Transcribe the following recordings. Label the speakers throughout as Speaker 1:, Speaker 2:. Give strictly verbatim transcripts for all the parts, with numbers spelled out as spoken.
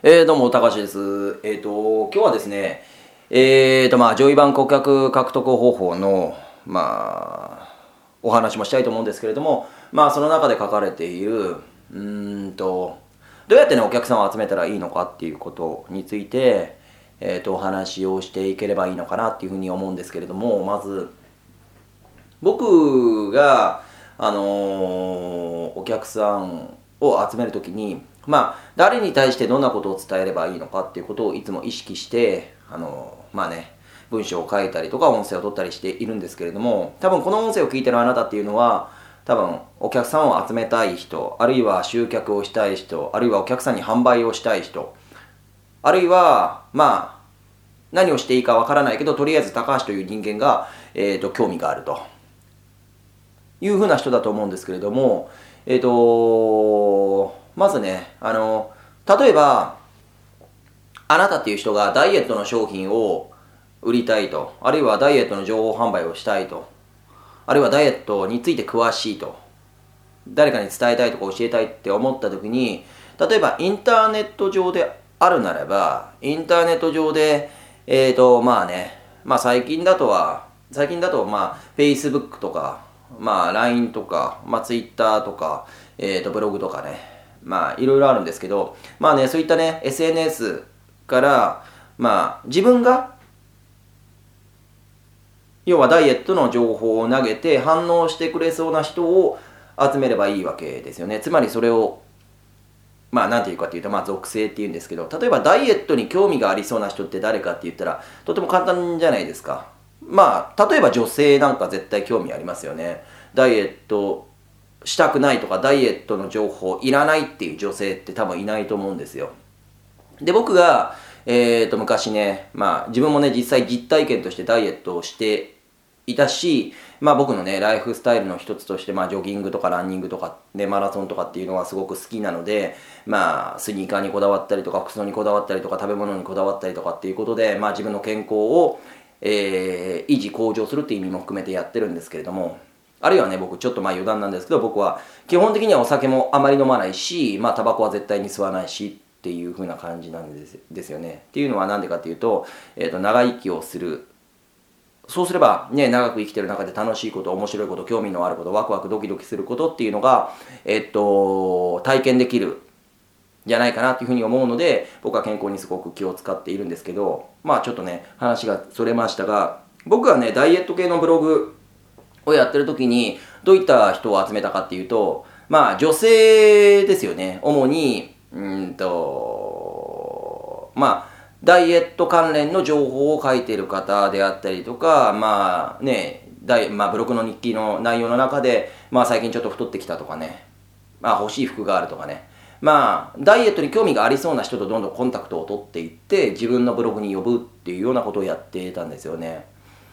Speaker 1: えー、どうも、たかしです。えーと、今日はですね、えーと、まあ、上位版顧客獲得方法の、まあ、お話もしたいと思うんですけれども、まあ、その中で書かれている、うーんと、どうやってね、お客さんを集めたらいいのかっていうことについて、えーと、お話をしていければいいのかなっていうふうに思うんですけれども、まず、僕が、あのーお客さんを集めるときに、まあ、誰に対してどんなことを伝えればいいのかっていうことをいつも意識して、あのーまあね、文章を書いたりとか音声を取ったりしているんですけれども、多分この音声を聞いてるあなたっていうのは、多分お客さんを集めたい人、あるいは集客をしたい人、あるいはお客さんに販売をしたい人、あるいは、まあ、何をしていいかわからないけど、とりあえず高橋という人間が、えーと、興味があると。いうふうな人だと思うんですけれども、えっと、まずね、あの、例えば、あなたっていう人がダイエットの商品を売りたいと、あるいはダイエットの情報販売をしたいと、あるいはダイエットについて詳しいと、誰かに伝えたいとか教えたいって思った時に、例えばインターネット上であるならば、インターネット上で、えっと、まあね、まあ最近だとは、最近だとまあ、Facebook とか、まあ ライン とか、まあ Twitter とか、えっと、ブログとかね、まあいろいろあるんですけど、まあね、そういったね、エスエヌエス から、まあ自分が、要はダイエットの情報を投げて反応してくれそうな人を集めればいいわけですよね。つまりそれを、まあなんていうかっていうと、まあ属性っていうんですけど、例えばダイエットに興味がありそうな人って誰かって言ったら、とても簡単じゃないですか。まあ、例えば女性なんか絶対興味ありますよね。ダイエットしたくないとか、ダイエットの情報いらないっていう女性って多分いないと思うんですよ。で、僕が、えーと、昔ね、まあ自分もね、実際実体験としてダイエットをしていたし、まあ僕のね、ライフスタイルの一つとして、まあジョギングとかランニングとか、ね、マラソンとかっていうのがすごく好きなので、まあスニーカーにこだわったりとか、服装にこだわったりとか、食べ物にこだわったりとかっていうことで、まあ自分の健康を、えー維持向上するっていう意味も含めてやってるんですけれども、あるいはね、僕ちょっとまあ余談なんですけど、僕は基本的にはお酒もあまり飲まないし、まあタバコは絶対に吸わないしっていう風な感じなんですですよね。っていうのはなんでかっていうと、えーと、長生きをする。そうすればね、長く生きてる中で楽しいこと、面白いこと、興味のあること、ワクワクドキドキすることっていうのが、えっと、体験できるじゃないかなっていうふうに思うので、僕は健康にすごく気を使っているんですけど、まあちょっとね、話がそれましたが、僕がね、ダイエット系のブログをやってる時に、どういった人を集めたかっていうと、まあ女性ですよね。主に、うんと、まあ、ダイエット関連の情報を書いている方であったりとか、まあね、ダイまあ、ブログの日記の内容の中で、まあ最近ちょっと太ってきたとかね、まあ欲しい服があるとかね、まあダイエットに興味がありそうな人とどんどんコンタクトを取っていって、自分のブログに呼ぶっていうようなことをやっていたんですよね。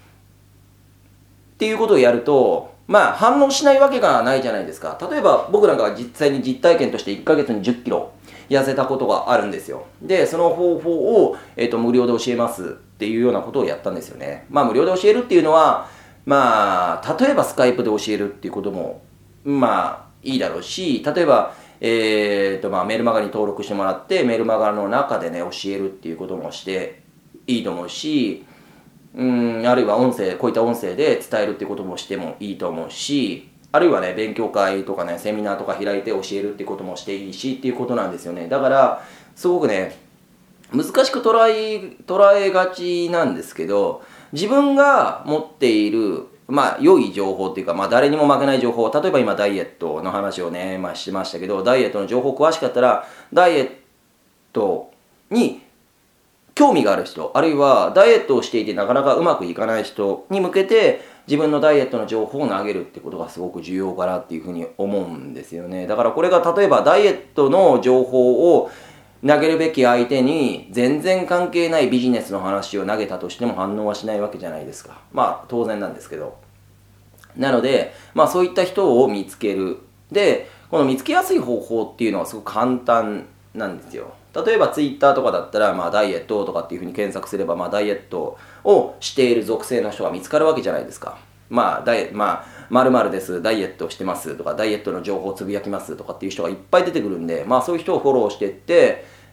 Speaker 1: っていうことをやると、まあ反応しないわけがないじゃないですか。例えば僕なんかは実際に実体験としていっかげつにじゅっキロ痩せたことがあるんですよ。で、その方法を、えーと、無料で教えますっていうようなことをやったんですよね。まあ無料で教えるっていうのは、まあ例えばスカイプで教えるっていうことも、まあいいだろうし、例えば、えーとまあ、メールマガに登録してもらって、メールマガの中でね、教えるっていうこともしていいと思うし、うん、あるいは音声、こういった音声で伝えるっていうこともしてもいいと思うし、あるいはね、勉強会とかね、セミナーとか開いて教えるっていうこともしていいしっていうことなんですよね。だから、すごくね、難しく捉え、捉えがちなんですけど、自分が持っている、まあ、良い情報っていうか、まあ、誰にも負けない情報、例えば今、ダイエットの話をね、まあ、しましたけど、ダイエットの情報詳しかったら、ダイエットに興味がある人、あるいはダイエットをしていてなかなかうまくいかない人に向けて自分のダイエットの情報を投げるってことがすごく重要かなっていうふうに思うんですよね。だからこれが例えばダイエットの情報を投げるべき相手に全然関係ないビジネスの話を投げたとしても反応はしないわけじゃないですか。まあ当然なんですけど。なので、まあそういった人を見つける。で、この見つけやすい方法っていうのはすごく簡単なんですよ。例えばツイッターとかだったら、まあ、ダイエットとかっていうふうに検索すれば、まあ、ダイエットをしている属性の人が見つかるわけじゃないですか。まあ、ダイまあ、〇〇です、ダイエットしてますとか、ダイエットの情報をつぶやきますとかっていう人がいっぱい出てくるんで、まあそういう人をフォローしていって、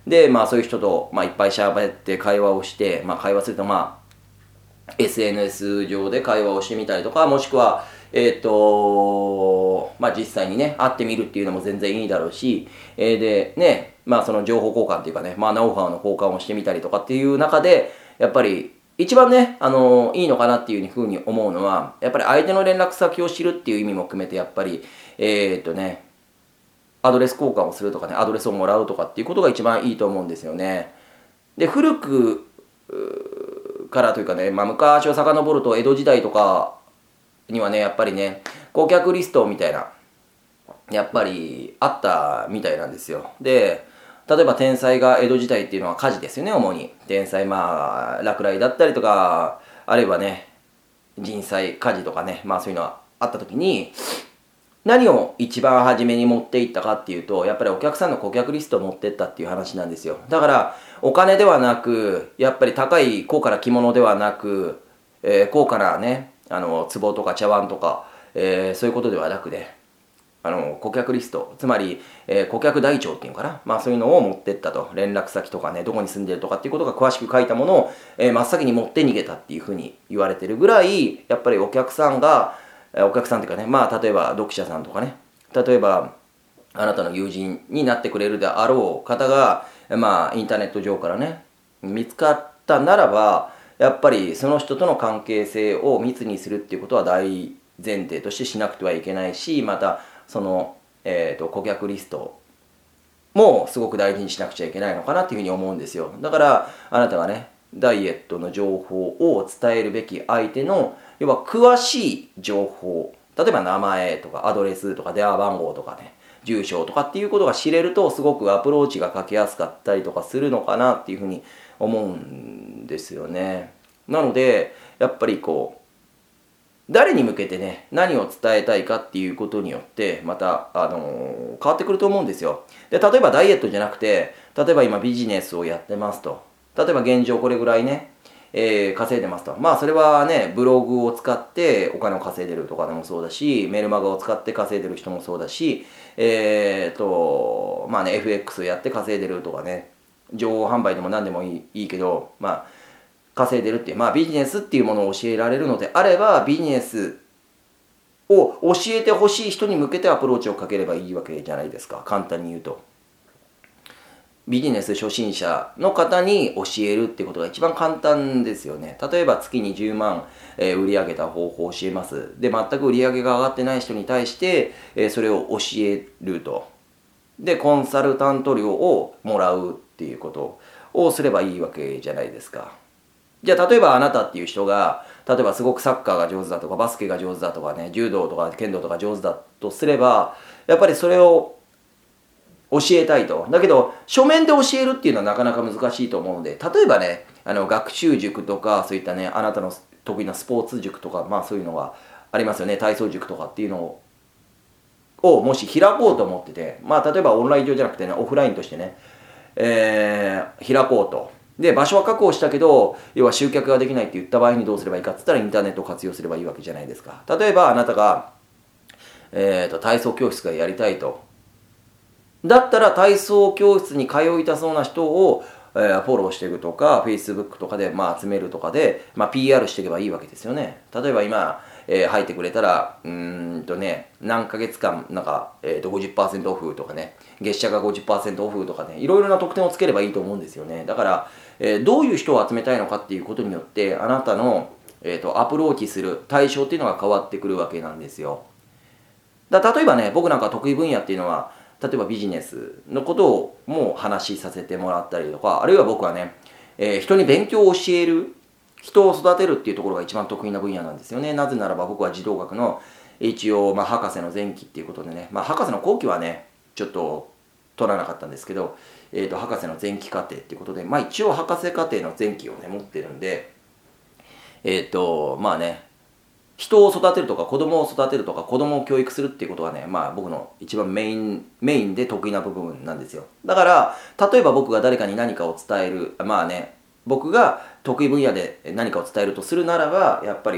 Speaker 1: で、まあそういう人と、まあ、いっぱい喋って会話をして、まあ会話するとまあ、エスエヌエス 上で会話をしてみたりとか、もしくは、えっ、とまあ実際にね、会ってみるっていうのも全然いいだろうし、えー、で、ね、まあその情報交換っていうかね、まあノウハウの交換をしてみたりとかっていう中で、やっぱり一番ね、あのいいのかなっていうふうに思うのは、やっぱり相手の連絡先を知るっていう意味も含めて、やっぱり、えっ、とね、アドレス交換をするとかね、アドレスをもらうとかっていうことが一番いいと思うんですよね。で、古くからというかね、まあ、昔を遡ると江戸時代とかにはね、やっぱりね、顧客リストみたいな、やっぱりあったみたいなんですよ。で、例えば天災が江戸時代っていうのは火事ですよね、主に。天災、まあ、落雷だったりとか、あるいはね、人災、火事とかね、まあそういうのはあった時に、何を一番初めに持っていったかっていうと、やっぱりお客さんの顧客リストを持っていったっていう話なんですよ。だからお金ではなく、やっぱり高い高価な着物ではなく、えー、高価なね、あの壺とか茶碗とか、えー、そういうことではなくね、あの顧客リスト、つまり、えー、顧客台帳っていうのかな、まあそういうのを持っていったと。連絡先とかね、どこに住んでるとかっていうことが詳しく書いたものを、えー、真っ先に持って逃げたっていうふうに言われてるぐらい、やっぱりお客さんがお客さんっていうかね、まあ例えば読者さんとかね、例えばあなたの友人になってくれるであろう方が、まあインターネット上からね、見つかったならば、やっぱりその人との関係性を密にするっていうことは大前提としてしなくてはいけないし、またその、えーと、顧客リストもすごく大事にしなくちゃいけないのかなっていうふうに思うんですよ。だからあなたがね、ダイエットの情報を伝えるべき相手の要は詳しい情報、例えば名前とかアドレスとか電話番号とかね、住所とかっていうことが知れると、すごくアプローチがかけやすかったりとかするのかなっていうふうに思うんですよね。なのでやっぱりこう誰に向けてね、何を伝えたいかっていうことによってまた、あのー変わってくると思うんですよ。で、例えばダイエットじゃなくて、例えば今ビジネスをやってますと、例えば現状これぐらいね、えー稼いでますと、まあそれはね、ブログを使ってお金を稼いでるとかでもそうだし、メルマガを使って稼いでる人もそうだし、えーとまあね、 エフエックス やって稼いでるとかね、情報販売でも何でもいいいいけど、まあ稼いでるっていう、まあビジネスっていうものを教えられるのであれば、ビジネスを教えてほしい人に向けてアプローチをかければいいわけじゃないですか。簡単に言うと、ビジネス初心者の方に教えるってことが一番簡単ですよね。例えば月にじゅうまん、えー売り上げた方法を教えます。で、全く売り上げが上がってない人に対して、えーそれを教えると。で、コンサルタント料をもらうっていうことをすればいいわけじゃないですか。じゃあ例えばあなたっていう人が、例えばすごくサッカーが上手だとか、バスケが上手だとかね、柔道とか剣道とか上手だとすれば、やっぱりそれを教えたいと。だけど書面で教えるっていうのはなかなか難しいと思うので、例えばね、あの学習塾とか、そういったね、あなたの得意なスポーツ塾とか、まあそういうのがありますよね。体操塾とかっていうのををもし開こうと思ってて、まあ例えばオンライン上じゃなくてね、オフラインとしてね、えー開こうと。で、場所は確保したけど、要は集客ができないって言った場合にどうすればいいかって言ったら、インターネットを活用すればいいわけじゃないですか。例えばあなたが、えーと、体操教室がやりたいと。だったら体操教室に通いたそうな人を、えーフォローしていくとか、Facebook とかで、まあ、集めるとかで、まあ、ピーアール していけばいいわけですよね。例えば今、えー入ってくれたら、うーんとね、何ヶ月間、なんか、えーとごじゅっパーセントオフとかね、月謝がごじゅっパーセントオフとかね、いろいろな特典をつければいいと思うんですよね。だから、えーどういう人を集めたいのかっていうことによって、あなたの、えーとアプローチする対象っていうのが変わってくるわけなんですよ。だ例えばね、僕なんか得意分野っていうのは、例えばビジネスのことをも話しさせてもらったりとか、あるいは僕はね、えー人に勉強を教える、人を育てるっていうところが一番得意な分野なんですよね。なぜならば僕は児童学の一応、まあ、博士の前期っていうことでね、まあ、博士の後期はね、ちょっと取らなかったんですけど、えーと、博士の前期課程っていうことで、まあ一応博士課程の前期をね、持ってるんで、えっ、と、まあね、人を育てるとか子供を育てるとか子供を教育するっていうことはね、まあ僕の一番メインメインで得意な部分なんですよ。だから例えば僕が誰かに何かを伝える、まあね、僕が得意分野で何かを伝えるとするならば、やっぱり、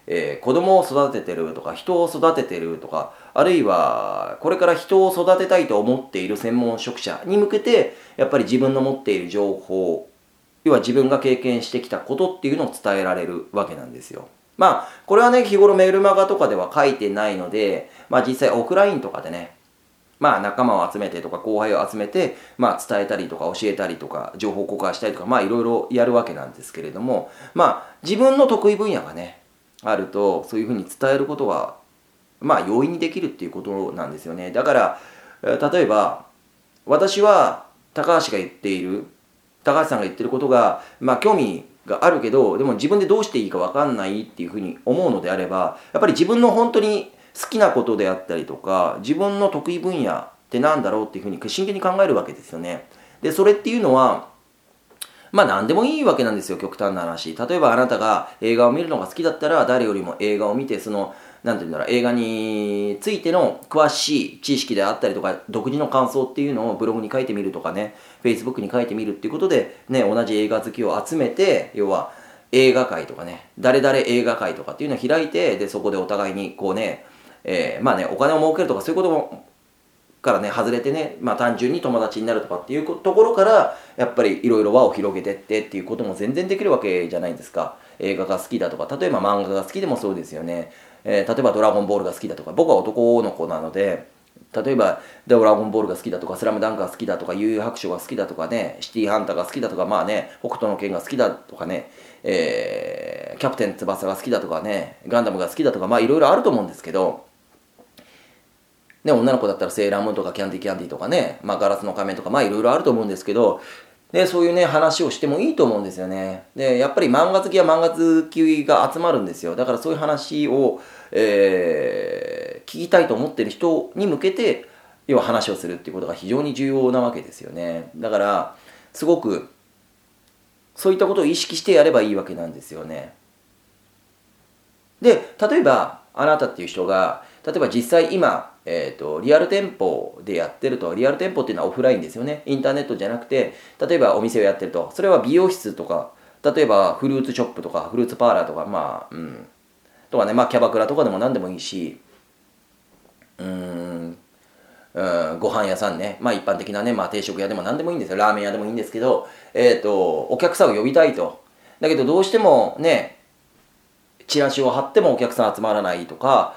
Speaker 1: えー、子供を育ててるとか人を育ててるとか、あるいはこれから人を育てたいと思っている専門職者に向けて、やっぱり自分の持っている情報、要は自分が経験してきたことっていうのを伝えられるわけなんですよ。まあこれはね、日頃メルマガとかでは書いてないので、まあ実際オフラインとかでね、まあ仲間を集めてとか後輩を集めて、まあ伝えたりとか教えたりとか情報交換したりとか、まあいろいろやるわけなんですけれども、まあ自分の得意分野がね、あるとそういうふうに伝えることはまあ容易にできるっていうことなんですよね。だから例えば私は高橋が言っている高橋さんが言ってることがまあ興味があるけど、でも自分でどうしていいか分かんないっていうふうに思うのであれば、やっぱり自分の本当に好きなことであったりとか自分の得意分野ってなんだろうっていうふうに真剣に考えるわけですよね。でそれっていうのはまあ何でもいいわけなんですよ、極端な話。例えばあなたが映画を見るのが好きだったら、誰よりも映画を見て、その、なんていうんだろう、映画についての詳しい知識であったりとか、独自の感想っていうのをブログに書いてみるとかね、Facebook に書いてみるっていうことで、ね、同じ映画好きを集めて、要は映画界とかね、誰々映画界とかっていうのを開いて、で、そこでお互いにこうね、えー、まあね、お金を儲けるとかそういうことも、からね外れてね、まあ単純に友達になるとかっていうところからやっぱりいろいろ輪を広げてってっていうことも全然できるわけじゃないですか。映画が好きだとか、例えば漫画が好きでもそうですよね、えー、例えばドラゴンボールが好きだとか、僕は男の子なので例えばドラゴンボールが好きだとか、スラムダンクが好きだとか、幽遊白書が好きだとかね、シティハンターが好きだとか、まあね、北斗の拳が好きだとかね、えー、キャプテン翼が好きだとかね、ガンダムが好きだとか、まあいろいろあると思うんですけど、ね、女の子だったらセーラームーンとかキャンディキャンディとかね、まあ、ガラスの仮面とか、まあいろいろあると思うんですけど、でそういうね話をしてもいいと思うんですよね。でやっぱり漫画好きは漫画好きが集まるんですよ。だからそういう話を、えー、聞きたいと思ってる人に向けて要は話をするっていうことが非常に重要なわけですよね。だからすごくそういったことを意識してやればいいわけなんですよね。で例えばあなたっていう人が例えば実際今、えーと、リアル店舗でやってると、リアル店舗っていうのはオフラインですよね。インターネットじゃなくて、例えばお店をやってると、それは美容室とか、例えばフルーツショップとか、フルーツパーラーとか、まあ、うん、とかね、まあキャバクラとかでも何でもいいし、うーん、うんご飯屋さんね、まあ一般的なね、まあ定食屋でも何でもいいんですよ。ラーメン屋でもいいんですけど、えっと、お客さんを呼びたいと。だけどどうしてもね、チラシを貼ってもお客さん集まらないとか、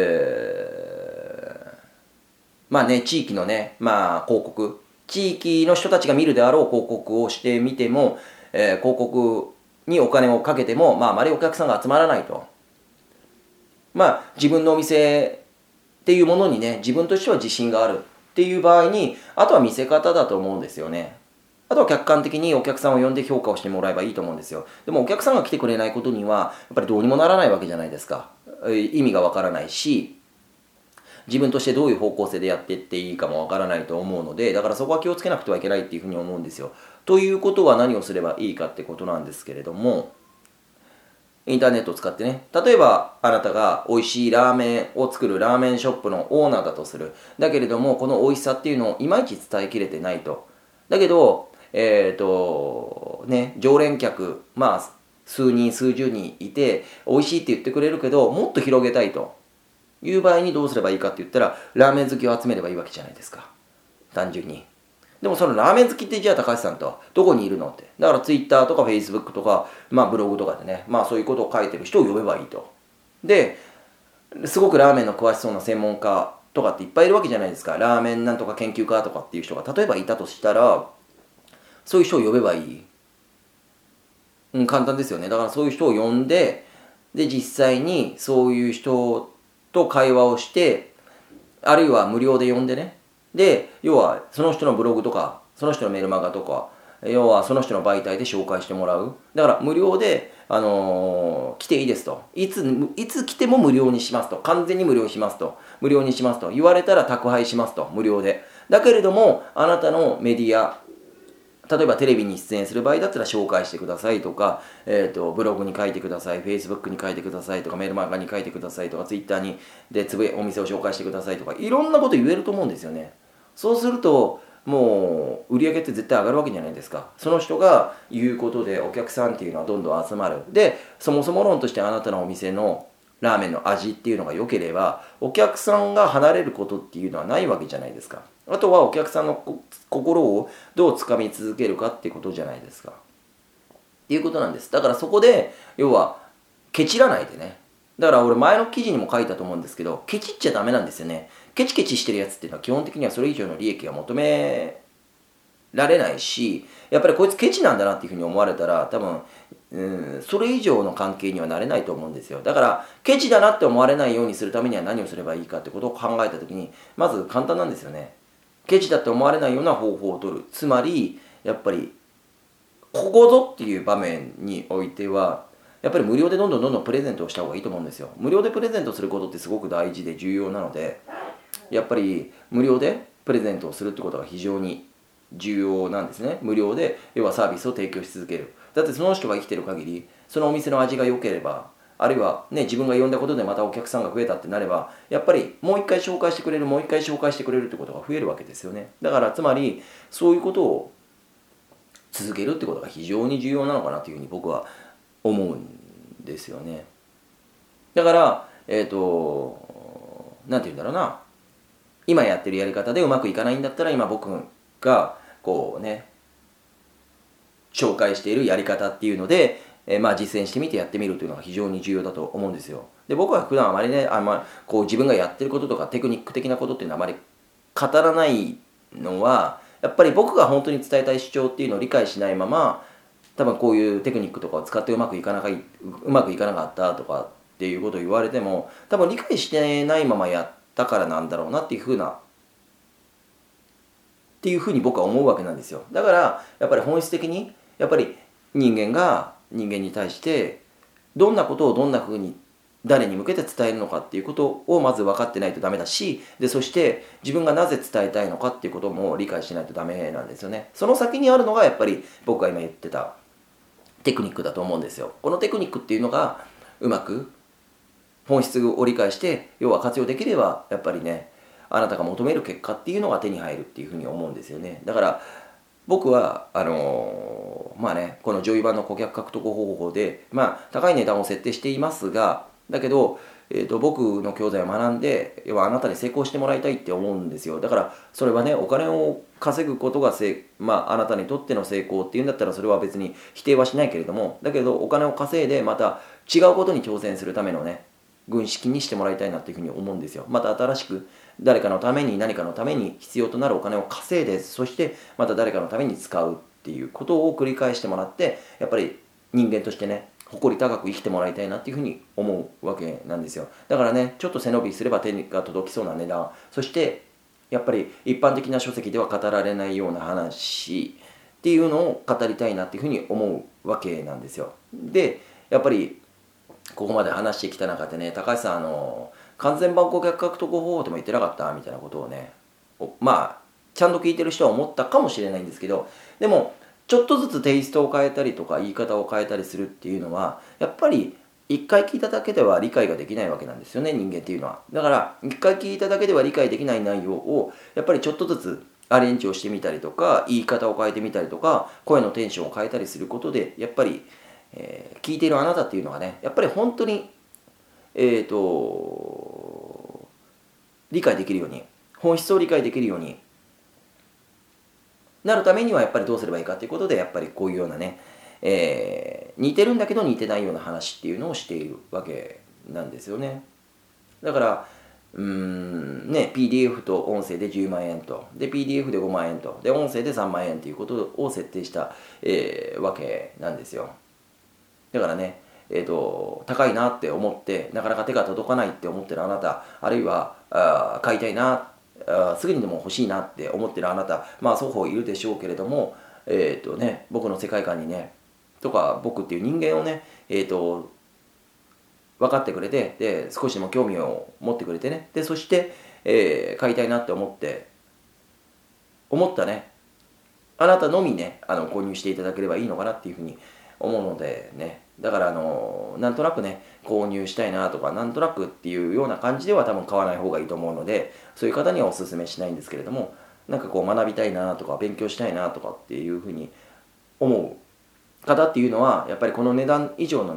Speaker 1: えー、まあね地域のねまあ広告、地域の人たちが見るであろう広告をしてみても、えー、広告にお金をかけても、まあ、あまりお客さんが集まらないと。まあ自分のお店っていうものにね自分としては自信があるっていう場合に、あとは見せ方だと思うんですよね。あとは客観的にお客さんを呼んで評価をしてもらえばいいと思うんですよ。でもお客さんが来てくれないことにはやっぱりどうにもならないわけじゃないですか。意味がわからないし、自分としてどういう方向性でやっていっていいかもわからないと思うので、だからそこは気をつけなくてはいけないっていうふうに思うんですよ。ということは何をすればいいかってことなんですけれども、インターネットを使ってね、例えばあなたが美味しいラーメンを作るラーメンショップのオーナーだとする。だけれどもこの美味しさっていうのをいまいち伝えきれてないと。だけどえーとね、常連客、まあ、数人数十人いて美味しいって言ってくれるけどもっと広げたいという場合にどうすればいいかって言ったら、ラーメン好きを集めればいいわけじゃないですか、単純に。でもそのラーメン好きってじゃあ高橋さんとどこにいるのって、だから Twitter とか Facebook とか、まあ、ブログとかでね、まあ、そういうことを書いてる人を呼べばいいと。ですごくラーメンの詳しそうな専門家とかっていっぱいいるわけじゃないですか。ラーメンなんとか研究家とかっていう人が例えばいたとしたら、そういう人を呼べばいい、うん、簡単ですよね。だからそういう人を呼んで、で実際にそういう人と会話をして、あるいは無料で呼んでね、で要はその人のブログとかその人のメルマガとか、要はその人の媒体で紹介してもらう。だから無料で、あのー来ていいですと、いついつ来ても無料にしますと、完全に無料にしますと、無料にしますと言われたら宅配しますと、無料で。だけれどもあなたのメディア、例えばテレビに出演する場合だったら紹介してくださいとか、えーと、ブログに書いてください、Facebook に書いてくださいとか、メールマガに書いてくださいとか、Twitter にでつぶお店を紹介してくださいとか、いろんなこと言えると思うんですよね。そうするともう売り上げって絶対上がるわけじゃないですか。その人が言うことでお客さんっていうのはどんどん集まる。でそもそも論としてあなたのお店のラーメンの味っていうのが良ければお客さんが離れることっていうのはないわけじゃないですか。あとはお客さんの心をどう掴み続けるかっていうことじゃないですかっていうことなんです。だからそこで要はケチらないでね。だから俺前の記事にも書いたと思うんですけど、ケチっちゃダメなんですよね。ケチケチしてるやつっていうのは基本的にはそれ以上の利益が求められないし、やっぱりこいつケチなんだなっていうふうに思われたら多分うんそれ以上の関係にはなれないと思うんですよ。だからケチだなって思われないようにするためには何をすればいいかってことを考えた時に、まず簡単なんですよね。ケチだって思われないような方法を取る。つまりやっぱりここぞっていう場面においてはやっぱり無料でどんどんどんどんプレゼントをした方がいいと思うんですよ。無料でプレゼントすることってすごく大事で重要なので、やっぱり無料でプレゼントをするってことが非常に重要なんですね。無料で要はサービスを提供し続ける。だってその人が生きてる限りそのお店の味が良ければ、あるいはね自分が呼んだことでまたお客さんが増えたってなれば、やっぱりもう一回紹介してくれるもう一回紹介してくれるってことが増えるわけですよね。だからつまりそういうことを続けるってことが非常に重要なのかなというふうに僕は思うんですよね。だからえっ、ー、となんて言うんだろうな、今やってるやり方でうまくいかないんだったら今僕がこうね紹介しているやり方っていうので、えー、まあ実践してみてやってみるというのが非常に重要だと思うんですよ。で僕は普段あまりねあんまこう自分がやってることとかテクニック的なことっていうのはあまり語らないのは、やっぱり僕が本当に伝えたい主張っていうのを理解しないまま、多分こういうテクニックとかを使ってうまくいかなかいうまくいかなかったとかっていうことを言われても、多分理解してないままやったからなんだろうなっていうふうなっていうふうに僕は思うわけなんですよ。だからやっぱり本質的にやっぱり人間が人間に対してどんなことをどんなふうに誰に向けて伝えるのかっていうことをまず分かってないとダメだし、でそして自分がなぜ伝えたいのかっていうことも理解しないとダメなんですよね。その先にあるのがやっぱり僕が今言ってたテクニックだと思うんですよ。このテクニックっていうのがうまく本質を理解して要は活用できれば、やっぱりねあなたが求める結果っていうのが手に入るっていうふうに思うんですよね。だから僕はあのー、まあねこの上位版の顧客獲得方法でまあ高い値段を設定していますが、だけど、えー、と僕の教材を学んで要はあなたに成功してもらいたいって思うんですよ。だからそれはねお金を稼ぐことがせ、まあ、あなたにとっての成功っていうんだったらそれは別に否定はしないけれども、だけどお金を稼いでまた違うことに挑戦するためのね軍資金にしてもらいたいなっていうふうに思うんですよ。また新しく誰かのために何かのために必要となるお金を稼いで、そしてまた誰かのために使うっていうことを繰り返してもらって、やっぱり人間としてね誇り高く生きてもらいたいなっていうふうに思うわけなんですよ。だからねちょっと背伸びすれば手が届きそうな値段、そしてやっぱり一般的な書籍では語られないような話っていうのを語りたいなっていうふうに思うわけなんですよ。でやっぱりここまで話してきた中でね、高橋さんあの完全版顧客獲得方法でも言ってなかったみたいなことをね、まあちゃんと聞いてる人は思ったかもしれないんですけど、でもちょっとずつテイストを変えたりとか言い方を変えたりするっていうのはやっぱり一回聞いただけでは理解ができないわけなんですよね、人間っていうのは。だから一回聞いただけでは理解できない内容をやっぱりちょっとずつアレンジをしてみたりとか、言い方を変えてみたりとか、声のテンションを変えたりすることでやっぱり、えー、聞いているあなたっていうのがねやっぱり本当にえーと理解できるように、本質を理解できるようになるためにはやっぱりどうすればいいかということで、やっぱりこういうようなね、えー似てるんだけど似てないような話っていうのをしているわけなんですよね。だからうーんね ピーディーエフ と音声でじゅうまんえんと、で ピーディーエフ でごまんえんと、で音声でさんまんえんということを設定した、えーわけなんですよ。だからねえーと高いなって思ってなかなか手が届かないって思ってるあなた、あるいはあ買いたいな、あすぐにでも欲しいなって思ってるあなた、まあ双方いるでしょうけれども、えっ、とね僕の世界観にねとか僕っていう人間をねえっ、と分かってくれて、で少しでも興味を持ってくれてね、でそして、えー買いたいなって思って思ったねあなたのみねあの購入していただければいいのかなっていうふうに思うのでね、だからあのなんとなくね購入したいなとかなんとなくっていうような感じでは多分買わない方がいいと思うので、そういう方にはお勧めしないんですけれども、なんかこう学びたいなとか勉強したいなとかっていうふうに思う方っていうのはやっぱりこの値段以上のね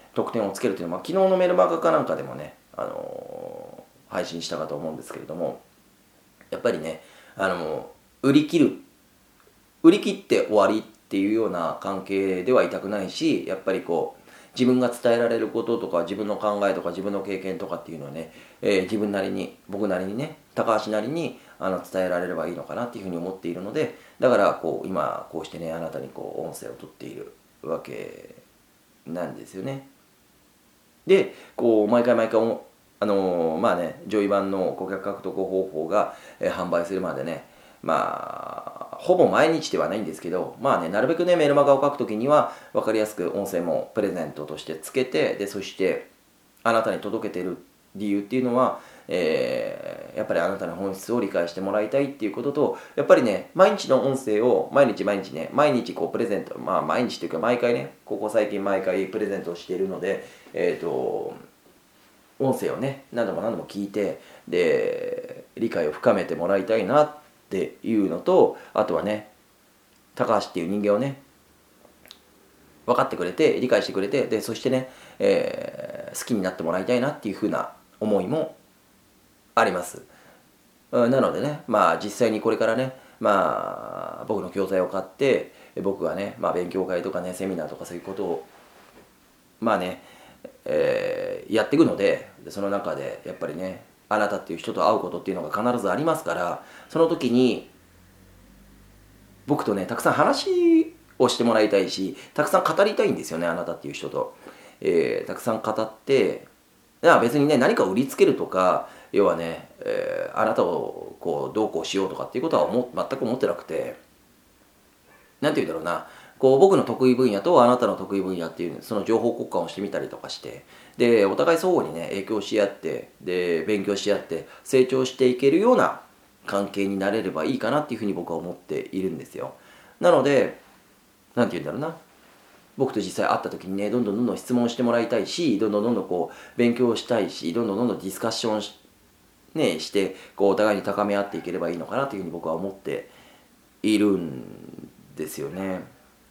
Speaker 1: 得点をつけるというのは、まあ、昨日のメルマガかなんかでもね、あのー配信したかと思うんですけれども、やっぱりね、あのー売り切る売り切って終わりっていうような関係ではいたくないし、やっぱりこう自分が伝えられることとか自分の考えとか自分の経験とかっていうのはね、えー自分なりに僕なりにね、高橋なりにあの伝えられればいいのかなっていうふうに思っているので、だからこう今こうしてね、あなたにこう音声を取っているわけなんですよね。でこう毎回毎回おあのーまあね、上位版の顧客獲得方法が、えー販売するまでね、まあほぼ毎日ではないんですけど、まあね、なるべくねメルマガを書くときには分かりやすく音声もプレゼントとしてつけて、でそしてあなたに届けてる理由っていうのは、えーやっぱりあなたの本質を理解してもらいたいっていうことと、やっぱりね毎日の音声を毎日毎日ね毎日こうプレゼント、まあ毎日というか毎回ね、ここ最近毎回プレゼントをしているので、えっと音声をね何度も何度も聞いて、で理解を深めてもらいたいなっていうのと、あとはね高橋っていう人間をね分かってくれて理解してくれて、でそしてね、えー好きになってもらいたいなっていうふうな思いもあります。うんなのでね、まあ実際にこれからね、まあ僕の教材を買って僕がね、まあ、勉強会とかねセミナーとかそういうことをまあね、えーやっていくので、でその中でやっぱりねあなたっていう人と会うことっていうのが必ずありますから、その時に僕とねたくさん話をしてもらいたいし、たくさん語りたいんですよね、あなたっていう人と、えーたくさん語って、いや別にね何か売りつけるとか、要はね、えーあなたをこうどうこうしようとかっていうことは思全く思ってなくて、なんて言うんだろうな、こう僕の得意分野とあなたの得意分野っていうその情報交換をしてみたりとかして、でお互い相互にね影響し合って、で勉強し合って成長していけるような関係になれればいいかなっていうふうに僕は思っているんですよ。なのでなんて言うんだろうな、僕と実際会った時にねどんどんどんどん質問してもらいたいし、どんどんどんどんこう勉強したいし、どんどんどんどんディスカッションし,、ね、してこうお互いに高め合っていければいいのかなというふうに僕は思っているんですよね。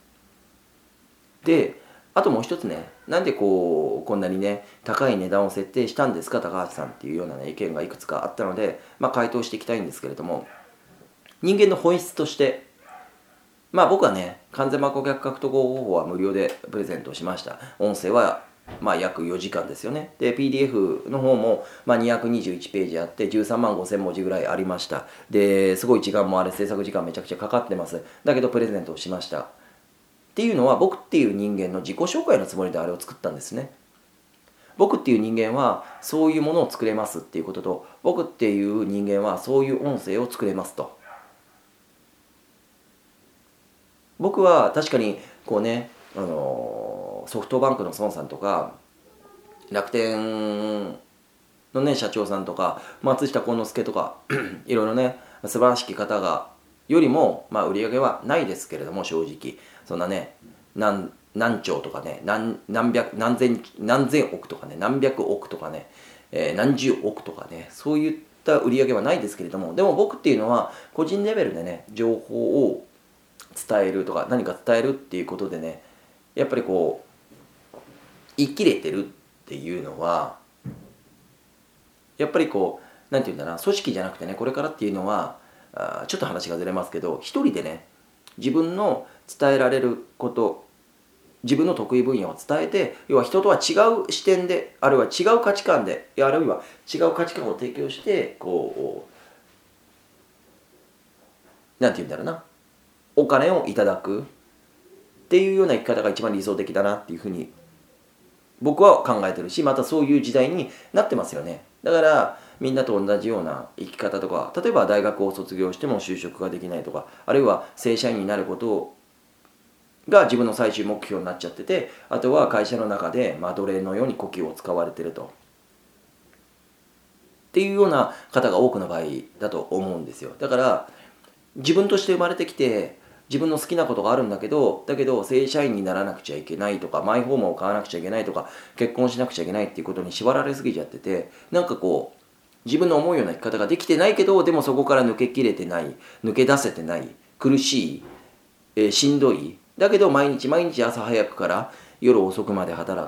Speaker 1: であともう一つね、なんでこうこんなにね高い値段を設定したんですか高橋さんっていうような、ね、意見がいくつかあったので、まあ、回答していきたいんですけれども、人間の本質としてまあ僕はね完全顧客獲得方法は無料でプレゼントしました。音声はまあ約よじかんですよね。で ピーディーエフ の方もまあにひゃくにじゅういちページあってじゅうさんまんごせん文字ぐらいありました。ですごい時間もあれ制作時間めちゃくちゃかかってます。だけどプレゼントをしました。っていうのは僕っていう人間の自己紹介のつもりであれを作ったんですね。僕っていう人間はそういうものを作れますっていうことと、僕っていう人間はそういう音声を作れますと。僕は確かにこうね、あのソフトバンクの孫さんとか楽天のね社長さんとか松下幸之助とかいろいろね素晴らしき方がよりも、まあ、売り上げはないですけれども、正直そんなね何何兆とかね何何百何千何千億とかね何百億とかね、えー何十億とかね、そういった売り上げはないですけれども、でも僕っていうのは個人レベルでね情報を伝えるとか何か伝えるっていうことでね、やっぱりこう生きれてるっていうのはやっぱりこうなんていうんだな、組織じゃなくてね、これからっていうのはあちょっと話がずれますけど、一人でね自分の伝えられること、自分の得意分野を伝えて、要は人とは違う視点で、あるいは違う価値観で、あるいは違う価値観を提供してこうなんていうんだろうな、お金をいただくっていうような生き方が一番理想的だなっていうふうに僕は考えてるし、またそういう時代になってますよね。だからみんなと同じような生き方とか、例えば大学を卒業しても就職ができないとか、あるいは正社員になることが自分の最終目標になっちゃってて、あとは会社の中で、まあ、奴隷のように呼吸を使われてるとっていうような方が多くの場合だと思うんですよ。だから自分として生まれてきて自分の好きなことがあるんだけど、だけど正社員にならなくちゃいけないとか、マイホームを買わなくちゃいけないとか、結婚しなくちゃいけないっていうことに縛られすぎちゃってて、なんかこう自分の思うような生き方ができてないけど、でもそこから抜けきれてない、抜け出せてない、苦しい、えーしんどい、だけど毎日毎日朝早くから夜遅くまで働く、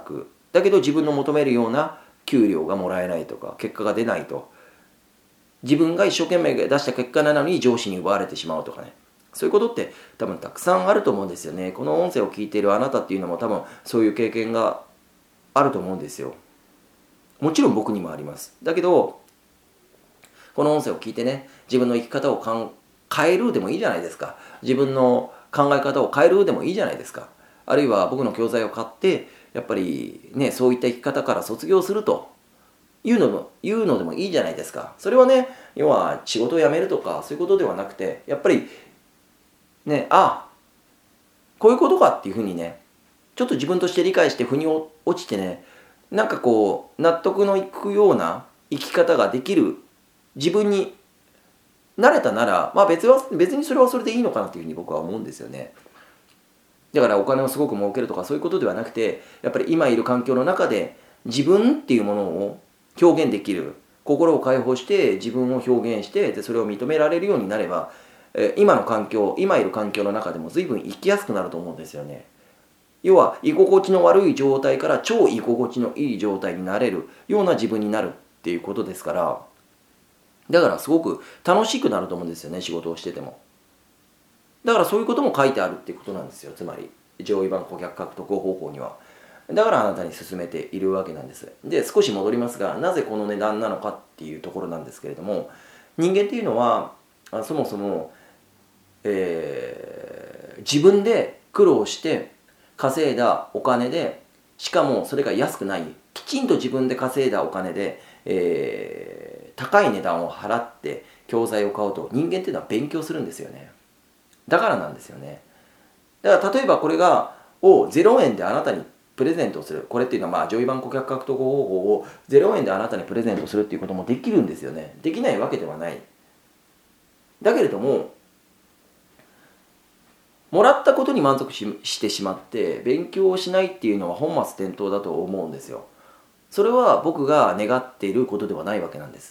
Speaker 1: だけど自分の求めるような給料がもらえないとか結果が出ないと、自分が一生懸命出した結果なのに上司に奪われてしまうとかね、そういうことって多分たくさんあると思うんですよね。この音声を聞いているあなたっていうのも多分そういう経験があると思うんですよ。もちろん僕にもあります。だけどこの音声を聞いてね、自分の生き方をかん変えるでもいいじゃないですか。自分の考え方を変えるでもいいじゃないですか。あるいは僕の教材を買ってやっぱりね、そういった生き方から卒業するというのも言うのでもいいじゃないですか。それはね、要は仕事を辞めるとかそういうことではなくて、やっぱりね、あこういうことかっていうふうにね、ちょっと自分として理解して腑に落ちてね、なんかこう納得のいくような生き方ができる自分になれたなら、まあ別は別にそれはそれでいいのかなっていうふうに僕は思うんですよね。だからお金をすごく儲けるとかそういうことではなくて、やっぱり今いる環境の中で自分っていうものを表現できる、心を解放して自分を表現して、でそれを認められるようになれば、え今の環境今いる環境の中でも随分生きやすくなると思うんですよね。要は居心地の悪い状態から超居心地のいい状態になれるような自分になるっていうことですから、だからすごく楽しくなると思うんですよね、仕事をしてても。だからそういうことも書いてあるっていうことなんですよ。つまり上位版顧客獲得方法には。だからあなたに勧めているわけなんです。で、少し戻りますが、なぜこの値段なのかっていうところなんですけれども、人間っていうのはそもそも、えー自分で苦労して稼いだお金で、しかもそれが安くない、きちんと自分で稼いだお金で、えー高い値段を払って教材を買うと、人間っていうのは勉強するんですよね。だからなんですよね。だから例えばこれがをゼロえんであなたにプレゼントする、これっていうのはまあ上位版顧客獲得方法をゼロえんであなたにプレゼントするっていうこともできるんですよね。できないわけではない。だけれどももらったことに満足 し, してしまって勉強をしないっていうのは本末転倒だと思うんですよ。それは僕が願っていることではないわけなんです。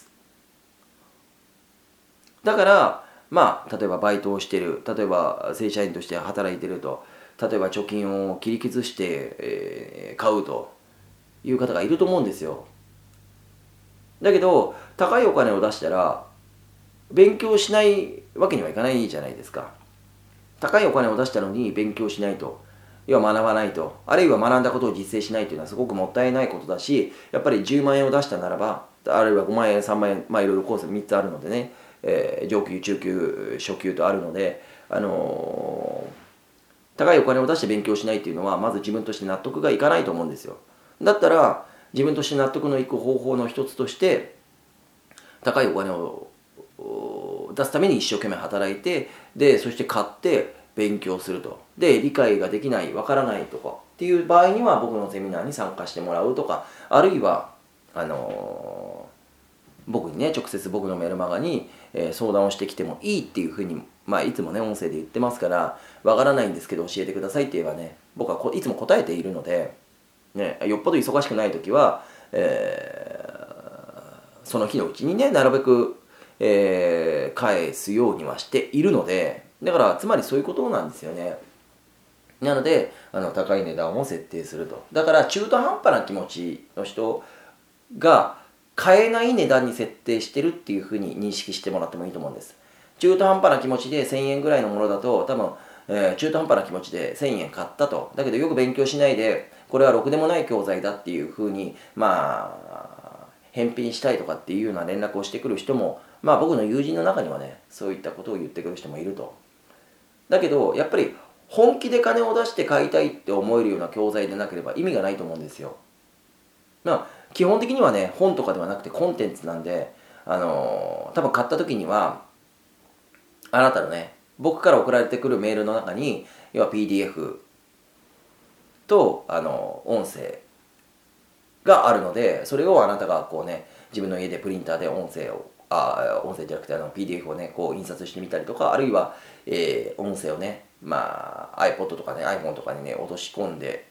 Speaker 1: だからまあ例えばバイトをしている、例えば正社員として働いていると、例えば貯金を切り崩して、えー買うという方がいると思うんですよ。だけど高いお金を出したら勉強しないわけにはいかないじゃないですか。高いお金を出したのに勉強しないと、要は学ばないと、あるいは学んだことを実践しないというのはすごくもったいないことだし、やっぱりじゅうまんえんを出したならば、あるいはごまんえんさんまんえん、まあいろいろコースみっつあるのでね、えー上級中級初級とあるので、あのー高いお金を出して勉強しないっていうのはまず自分として納得がいかないと思うんですよ。だったら自分として納得のいく方法の一つとして、高いお金を出すために一生懸命働いて、でそして買って勉強すると、で理解ができない、わからないとかっていう場合には僕のセミナーに参加してもらうとか、あるいはあのー僕にね直接僕のメルマガに、えー相談をしてきてもいいっていうふうに、まあ、いつもね音声で言ってますから、わからないんですけど教えてくださいって言えばね、僕はこいつも答えているので、ね、よっぽど忙しくない時は、えーその日のうちにねなるべく、えー返すようにはしているので、だからつまりそういうことなんですよね。なのであの高い値段を設定すると。だから中途半端な気持ちの人が買えない値段に設定してるっていうふうに認識してもらってもいいと思うんです。中途半端な気持ちでせんえんぐらいのものだと多分、えー中途半端な気持ちでせんえん買ったと。だけどよく勉強しないでこれはろくでもない教材だっていうふうにまあ返品したいとかっていうような連絡をしてくる人も、まあ僕の友人の中にはねそういったことを言ってくる人もいると。だけどやっぱり本気で金を出して買いたいって思えるような教材でなければ意味がないと思うんですよ。まあ基本的にはね本とかではなくてコンテンツなんで、あのー多分買った時にはあなたのね僕から送られてくるメールの中に要は ピーディーエフ とあの音声があるので、それをあなたがこうね自分の家でプリンターで音声をあ音声じゃなくてあの ピーディーエフ をねこう印刷してみたりとか、あるいは、えー音声をねまあ iPod とかね iPhone とかにね落とし込んで、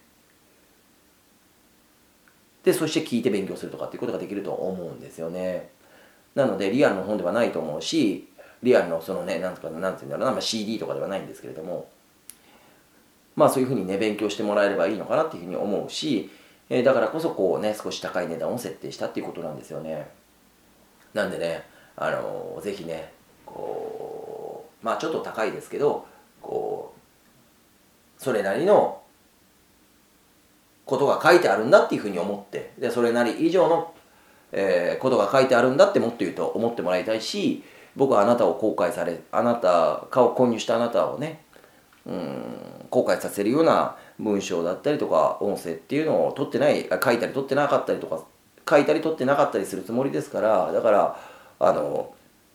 Speaker 1: でそして聞いて勉強するとかっていうことができると思うんですよね。なのでリアルの本ではないと思うし、リアルのそのねなんとかなんていうんだろうな、まあ、シーディー とかではないんですけれども、まあそういうふうにね勉強してもらえればいいのかなっていうふうに思うし、 えー、だからこそこうね少し高い値段を設定したっていうことなんですよね。なんでね、あのー、ぜひねこうまあちょっと高いですけどこうそれなりのことが書いてあるんだっていうふうに思って、でそれなり以上の、えーことが書いてあるんだってもっと言うと思ってもらいたいし、僕はあなたを後悔されあなた顔購入したあなたをねうん後悔させるような文章だったりとか音声っていうのを取ってない書いたり取ってなかったりとか書いたり取ってなかったりするつもりですから、だからあの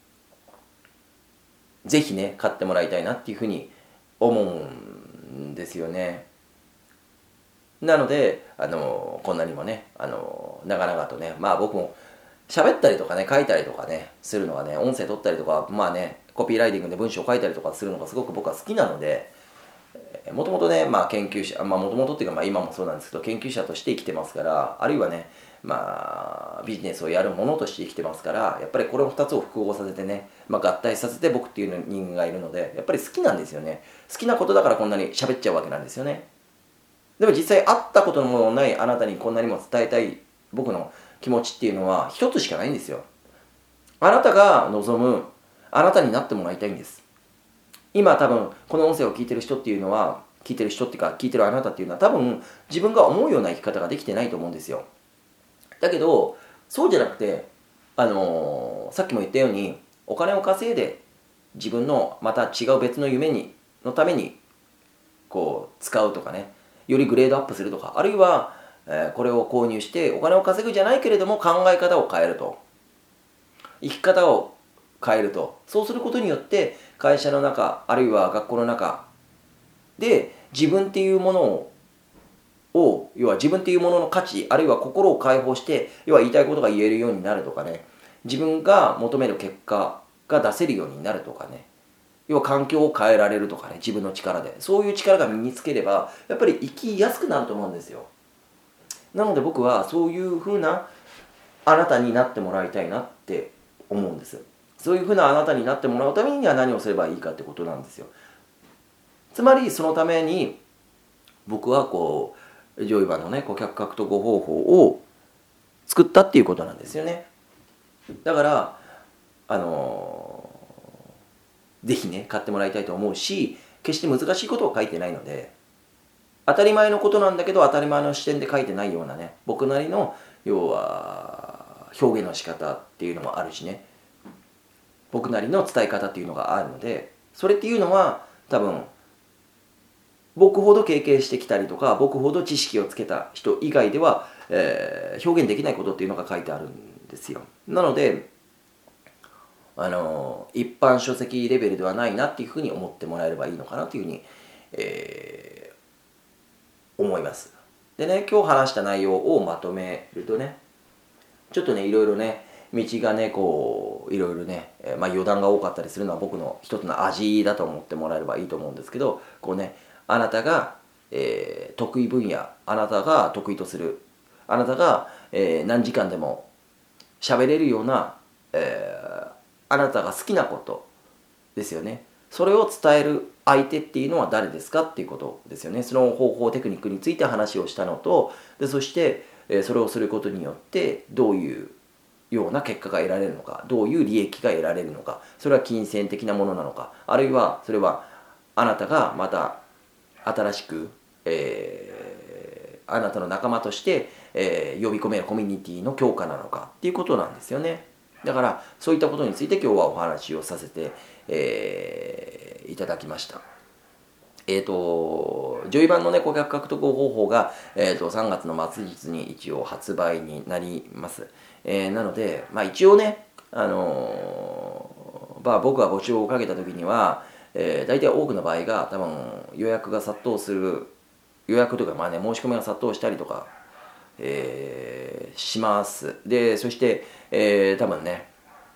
Speaker 1: ぜひね買ってもらいたいなっていうふうに思うんですよね。なのであのこんなにもねあの長々とね、まあ僕も喋ったりとかね書いたりとかねするのはね、音声取ったりとかまあねコピーライティングで文章を書いたりとかするのがすごく僕は好きなので、もともとね、まあ、研究者まあもともとっていうか、まあ、今もそうなんですけど研究者として生きてますから、あるいはねまあビジネスをやるものとして生きてますから、やっぱりこれをふたつを複合させてね、まあ、合体させて僕っていう人間がいるので、やっぱり好きなんですよね。好きなことだからこんなに喋っちゃうわけなんですよね。でも実際会ったことのないあなたにこんなにも伝えたい僕の気持ちっていうのは一つしかないんですよ。あなたが望むあなたになってもらいたいんです。今多分この音声を聞いてる人っていうのは聞いてる人っていうか聞いてるあなたっていうのは多分自分が思うような生き方ができてないと思うんですよ。だけどそうじゃなくて、あのーさっきも言ったようにお金を稼いで自分のまた違う別の夢にのためにこう使うとかね、よりグレードアップするとか、あるいは、えーこれを購入してお金を稼ぐじゃないけれども考え方を変えると、生き方を変えると、そうすることによって会社の中あるいは学校の中で自分っていうものをを要は自分っていうものの価値あるいは心を解放して、要は言いたいことが言えるようになるとかね、自分が求める結果が出せるようになるとかね、要は環境を変えられるとかね、自分の力でそういう力が身につければやっぱり生きやすくなると思うんですよ。なので僕はそういうふうなあなたになってもらいたいなって思うんです。そういうふうなあなたになってもらうためには何をすればいいかってことなんですよ。つまりそのために僕はこうジョイバのね顧客獲得方法を作ったっていうことなんですよね。だからあのーぜひね買ってもらいたいと思うし、決して難しいことを書いてないので、当たり前のことなんだけど当たり前の視点で書いてないようなね、僕なりの要は表現の仕方っていうのもあるしね、僕なりの伝え方っていうのがあるので、それっていうのは多分僕ほど経験してきたりとか僕ほど知識をつけた人以外では、えー表現できないことっていうのが書いてあるんですよ。なのであの一般書籍レベルではないなっていうふうに思ってもらえればいいのかなというふうに、えー思います。でね、今日話した内容をまとめるとね、ちょっとねいろいろね道がねこういろいろね、えーまあ、余談が多かったりするのは僕の一つの味だと思ってもらえればいいと思うんですけど、こうねあなたが、えー得意分野、あなたが得意とする、あなたが、えー何時間でも喋れるような、えーあなたが好きなことですよね。それを伝える相手っていうのは誰ですかっていうことですよね。その方法テクニックについて話をしたのと、でそして、えーそれをすることによってどういうような結果が得られるのか、どういう利益が得られるのか、それは金銭的なものなのか、あるいはそれはあなたがまた新しく、えーあなたの仲間として、えー呼び込めるコミュニティの強化なのかっていうことなんですよね。だからそういったことについて今日はお話をさせて、えーいただきました。えーと、ジョイ版のね、顧客獲得方法が、えーと、さんがつの末日に一応発売になります。えーなので、まあ一応ね、あのーまあ僕が募集をかけた時には、えー大体多くの場合が多分予約が殺到する、予約というかまあね、申し込みが殺到したりとか、えーします。で、そして、えー多分ね、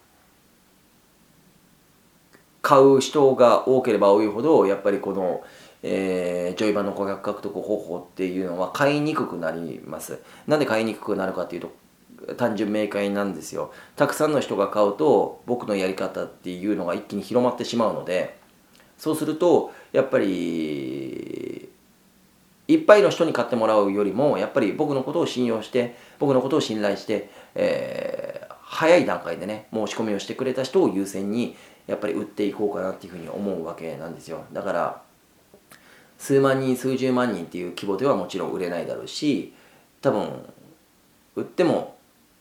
Speaker 1: 買う人が多ければ多いほどやっぱりこの、えー、ジョイバの顧客獲得方法っていうのは買いにくくなります。なんで買いにくくなるかっていうと単純明快なんですよ。たくさんの人が買うと僕のやり方っていうのが一気に広まってしまうので、そうするとやっぱりいっぱいの人に買ってもらうよりもやっぱり僕のことを信用して僕のことを信頼して、えー、早い段階でね申し込みをしてくれた人を優先にやっぱり売っていこうかなっていうふうに思うわけなんですよ。だから数万人数十万人っていう規模ではもちろん売れないだろうし、多分売っても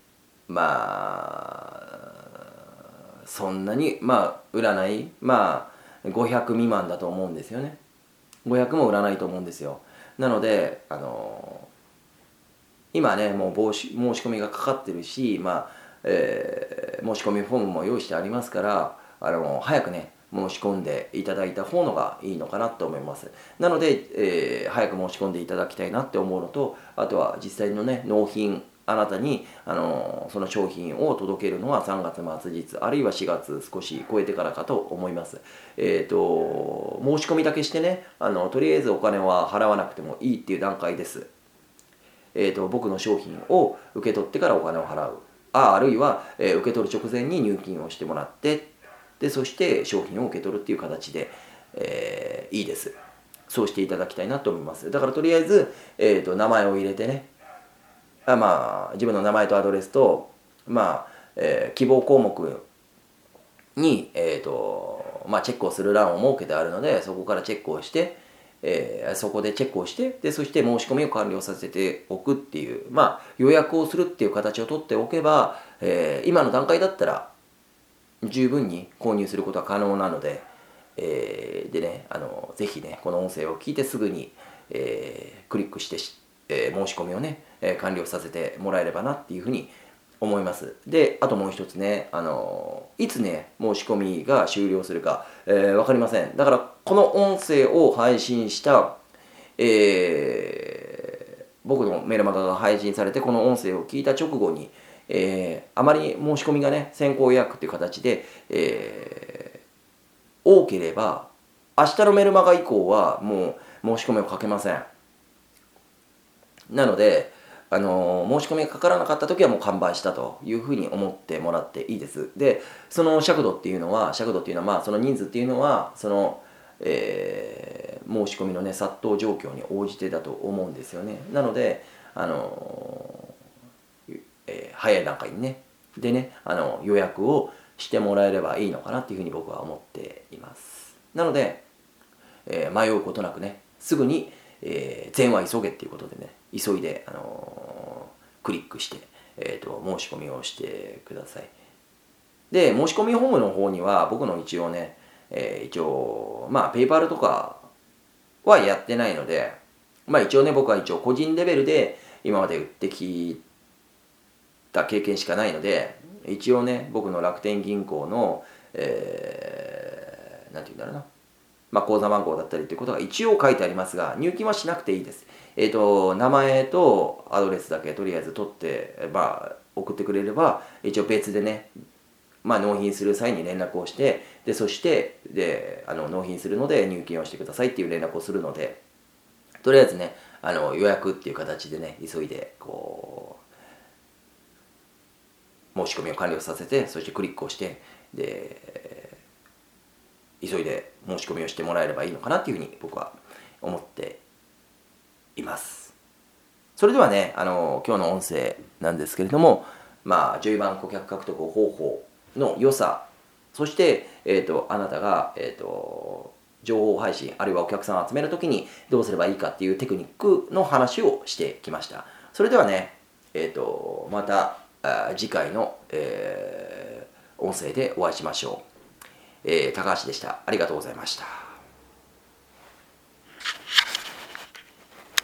Speaker 1: まあそんなにまあ売らない、まあごひゃく未満だと思うんですよね。ごひゃくも売らないと思うんですよ。なのであの今ねもう申し申し込みがかかってるし、まあえー、申し込みフォームも用意してありますから、あの早くね申し込んでいただいた方のがいいのかなと思います。なので、えー、早く申し込んでいただきたいなって思うのと、あとは実際のね納品、あなたに、あのその商品を届けるのはさんがつ末日あるいはしがつ少し超えてからかと思います。えっ、ー、と申し込みだけしてね、あのとりあえずお金は払わなくてもいいっていう段階です。えーと、僕の商品を受け取ってからお金を払う、ああるいは、えー、受け取る直前に入金をしてもらって、でそして商品を受け取るっていう形で、えー、いいです。そうしていただきたいなと思います。だからとりあえず、えーと、名前を入れてね、あまあ自分の名前とアドレスと、まあえー、希望項目に、えーとまあ、チェックをする欄を設けてあるので、そこからチェックをして、えー、そこでチェックをして、でそして申し込みを完了させておくっていう、まあ、予約をするっていう形をとっておけば、えー、今の段階だったら十分に購入することは可能なので、えー、でね、あのぜひねこの音声を聞いてすぐに、えー、クリックしてし、えー、申し込みをね、えー、完了させてもらえればなっていうふうに思います。で、あともう一つね、あのいつね申し込みが終了するか、えー、分かりません。だからこの音声を配信した、えー、僕のメルマガが配信されてこの音声を聞いた直後に、えー、あまり申し込みがね先行予約という形で、えー、多ければ明日のメルマガ以降はもう申し込みをかけません。なのであの申し込みがかからなかった時はもう完売したというふうに思ってもらっていいです。でその尺度っていうのは尺度っていうのはまあその人数っていうのはその、えー、申し込みのね殺到状況に応じてだと思うんですよね。なのであの、えー、早い段階にねでねあの予約をしてもらえればいいのかなっていうふうに僕は思っています。なので、えー、迷うことなくねすぐにえー、善は急げっていうことでね急いで、あのー、クリックして、えーと、申し込みをしてください。で申し込みフォームの方には僕の一応ね、えー、一応まあペイパルとかはやってないので、まあ一応ね僕は一応個人レベルで今まで売ってきた経験しかないので、一応ね僕の楽天銀行の、えー、なんて言うんだろうなまあ、口座番号だったりということが一応書いてありますが、入金はしなくていいです。えっと、名前とアドレスだけとりあえず取って、まあ、送ってくれれば、一応別でね、まあ、納品する際に連絡をして、で、そして、で、あの納品するので入金をしてくださいっていう連絡をするので、とりあえずね、あの予約っていう形でね、急いで、こう、申し込みを完了させて、そしてクリックをして、で、急いで申し込みをしてもらえればいいのかなっていうふうに僕は思っています。それではね、あの今日の音声なんですけれども、まあ、じゅうばん顧客獲得方法の良さ、そして、えーと、あなたが、えーと、情報配信あるいはお客さんを集めるときにどうすればいいかっていうテクニックの話をしてきました。それではね、えーと、また次回の、えー、音声でお会いしましょう。えー、高橋でした。ありがとうございました。